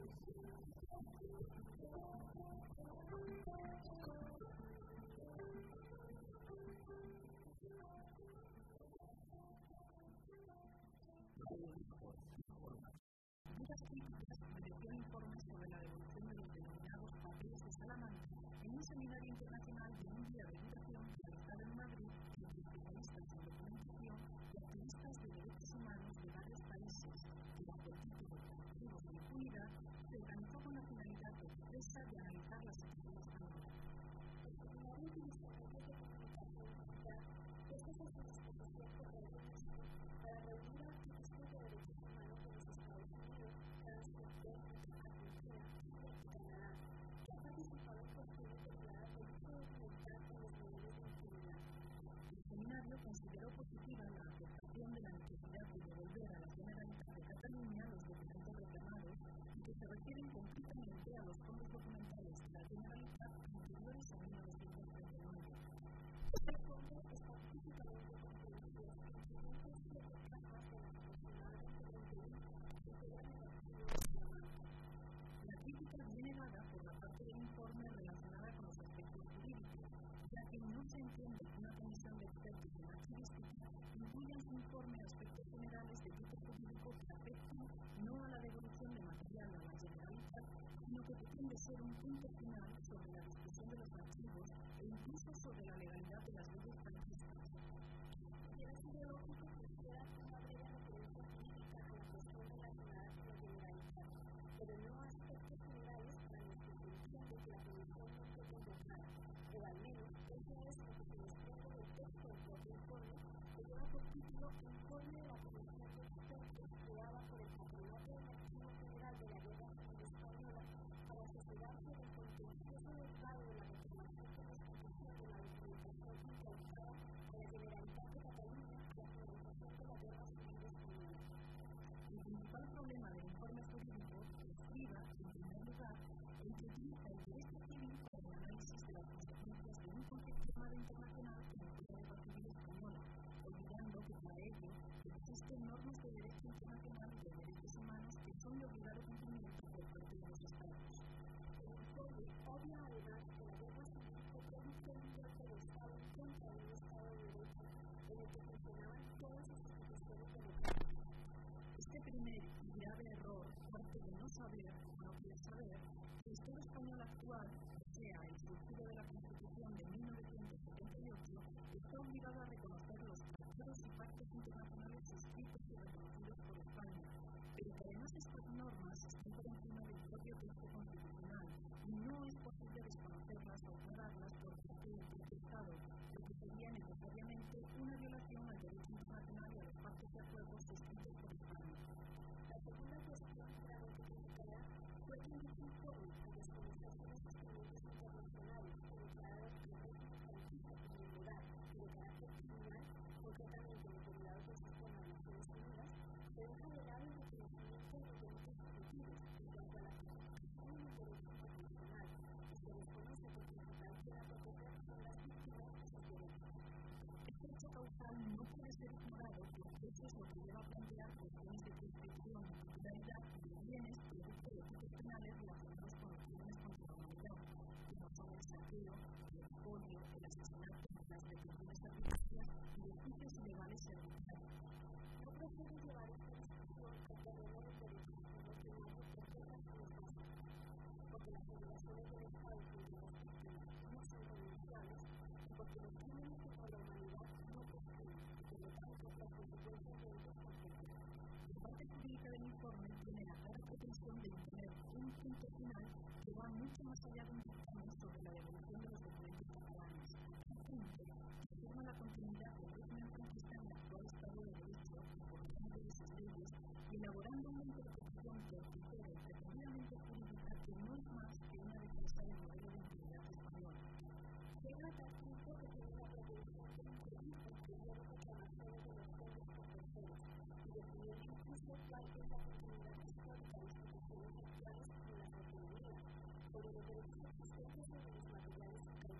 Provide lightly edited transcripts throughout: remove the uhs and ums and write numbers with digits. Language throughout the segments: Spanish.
Muchas críticas merecieron informes sobre la devolución de los denominados papeles de Salamanca en un seminario internacional de un día de duración realizado en Madrid entre especialistas en documentación y activistas de derechos humanos de varios países, que bajo el título Archivos de Impunidad se organizó con la finalidad expresa de analizar la situación española. El seminario utilizó medios de comunicación digital puestos a su disposición por la UNESCO para reunir a activistas de derechos humanos de los Estados Unidos, Francia, Bélgica, Argentina, Chile y Canadá, que han participado en cuestiones derivadas del uso documental en los niveles de impunidad. El seminario consideró positiva la aceptación de la necesidad de devolver a la Generalitat de Cataluña los documentos reclamados y que se refieren concretamente a los fondos documentales de la Generalitat anteriores a 1939. Este fondo está físicamente comprendido en 507 cajas de las aproximadamente 21 que integran el archivo de Salamanca. La crítica viene dada por la parte del informe relacionada con los aspectos jurídicos, ya que no se entiende que una comisión de expertos en archivística incluya en su informe aspectos generales de tipo jurídico que afectan no a la devolución de material a la Generalitat, sino que pretende ser un punto final sobre la discusión de los archivos e incluso sobre la legalidad de las leyes franquistas. Hubiera sido lógico que hiciera una breve referencia jurídica a la cuestión relacionada con la Generalitat, pero no a aspectos generales para los que se entiende que la comisión no fue convocada, o al menos eso es lo que se desprende del texto del propio informe, que lleva por título Informe de la Comisión de Expertos creada por el Patronato del Archivo General de la Guerra Civil Española para asesorarse del contencioso derivado de la reclamación de restitución de la documentación incautada a la Generalitat de Cataluña a la finalización de la Guerra Civil Española. El principal problema del informe jurídico estriba, en primer lugar, en que utiliza el derecho civil para el análisis de las consecuencias de un conflicto armado internacional como fue la Guerra Civil Española, olvidando que para ello existen normas de derecho internacional y de derechos humanos que son de obligado cumplimiento por parte de los Estados. El informe obvia además que la Guerra Civil fue producto de un golpe de Estado en contra de un Estado de Derecho en el que funcionaban todas las instituciones democráticas. Este primer y grave error parte de no saber o no querer saber que el Estado español actual, o sea, el surgido de la Constitución de 1978, está obligado a reconocer los tratados y pactos internacionales suscritos y reconocidos por España, pero que además estas normas están por encima del propio texto constitucional y no es posible desconocerlas o ignorarlas por parte del propio Estado, lo que sería necesariamente una violación al derecho internacional y a los pactos y acuerdos suscritos por España. La segunda cuestión claramente criticada fue que en este informe, al desconocerse los instrumentos internacionales que declararon el régimen franquista como inmoral y de carácter criminal, concretamente los derivados del sistema de Naciones Unidas, se deja de lado el reconocimiento de los derechos subjetivos en cuanto a la Constitución y el derecho internacional, y se desconoce que el principal que la proteger son las víctimas y sus derechos. Este hecho causal no puede ser ignorado porque eso es lo que lleva a plantear cuestiones de prescripción y titularidad de bienes producto de tipos penales relacionados con los crímenes contra la humanidad, como son el saqueo, el expolio, el asesinato, las detenciones arbitrarias y los juicios ilegales y arbitrarios. No procede llevar esta discusión al terreno del derecho internacional por dos razones básicas, porque las obligaciones del Estado frente a las víctimas no son renunciables y porque los crímenes contra la humanidad no prescriben y por lo tanto las consecuencias de ellos son fuertes. La parte jurídica del informe tiene la clara pretensión de imponer un punto final que va mucho más allá de un dictamen sobre la devolución de los documentos catalanes, un punto que afirma la continuidad del régimen franquista en el actual Estado de Derecho y por medio de sus leyes, y elaborando una interpretación torticera y pretendidamente jurídica que no es más que una defensa del modelo de impunidad español. Llega a tal punto que tiene la pretensión de impedir el periodo de reclamaciones de los fondos por terceros y definir incluso cuál es la continuidad histórica de instituciones actuales como la refinería, sobre los derechos existentes sobre los materiales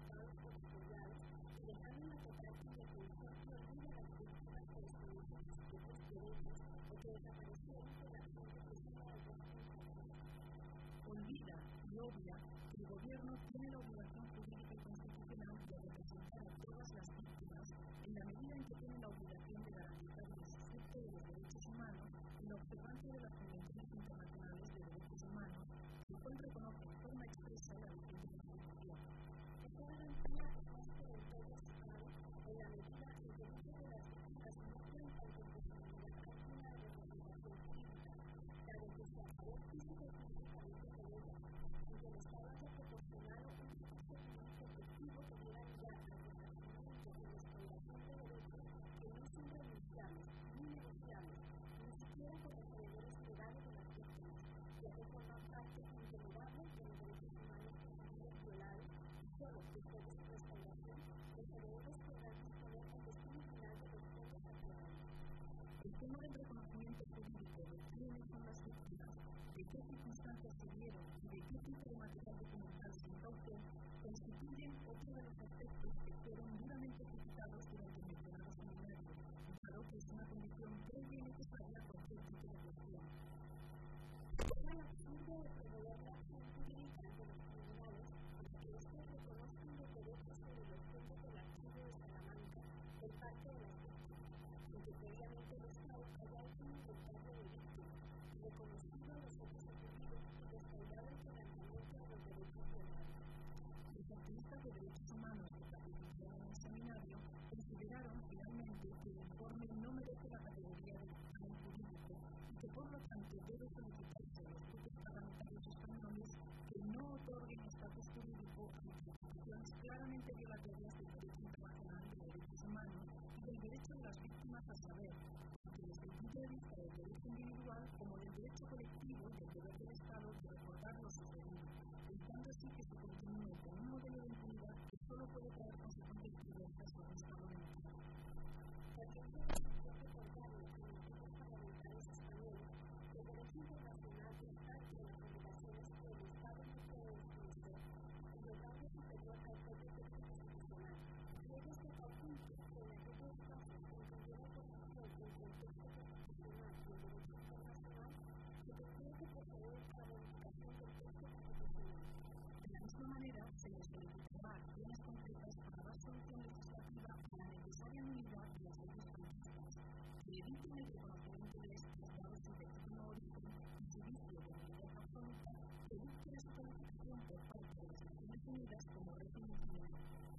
tema del reconocimiento jurídico de quiénes son las víctimas, de qué circunstancias se dieron y de qué tipo de material documental se incaució, constituyen otro de los aspectos que fueron duramente criticados durante el mencionado seminario, dado que es una condición previa y necesaria a cualquier tipo de cuestión. Es absurdo prever la acción jurídica de los tribunales para que estos reconozcan los derechos sobre los fondos del archivo de Salamanca por parte de las víctimas, sin que previamente el Estado haya hecho un inventario de víctimas, reconocido los hechos ocurridos y respaldado el quebrantamiento de los derechos violados. Los activistas de derechos humanos que participaron en el seminario consideraron finalmente que el informe no merece la categoría de dictamen jurídico y que por lo tanto debe solicitarse a los grupos parlamentarios españoles que no otorguen estatus jurídico a instituciones claramente violatorias del derecho internacional de derechos humanos y del derecho de las víctimas a saber, tanto desde el punto de vista del derecho individual como del derecho colectivo y del deber del Estado de recordar lo sucedido, evitando así que se continúe con un modelo de impunidad que solo puede traer consecuencias perversas para un Estado democrático. También se necesita recordar en los grupos parlamentarios españoles que el derecho internacional es parte de las obligaciones que el Estado no puede desconocer y el rango superior al propio texto constitucional. Y ello se conjunto en aquellos casos en que hubiera oposición entre el texto constitucional y el derecho internacional, se tendría que proceder a la modificación del texto constitucional. De la misma manera, se les solicitará acciones concretas para dar solución legislativa a la necesaria nulidad de las leyes franquistas, que eviten el reconocimiento de estos dado su legítimo origen y su vicio de nulidad absoluta, que busque su calificación por parte de las Naciones Unidas como régimen criminal.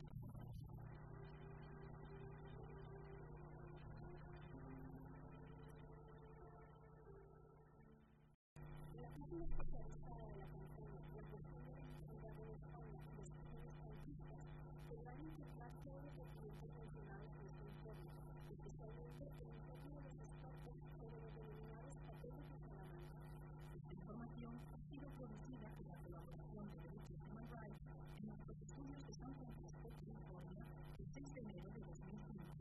La Oficina Especializada de la Campaña y la Cuestión de la Impunidad en España y los crímenes franquistas podrán integrar todos los documentos mencionados en este informe, especialmente el informe de los expertos sobre los denominados papeles de Salamanca. Esta información ha sido producida con la colaboración de Derechos Human Rights en los estudios de San Francisco, California, el 6 de enero de 2005.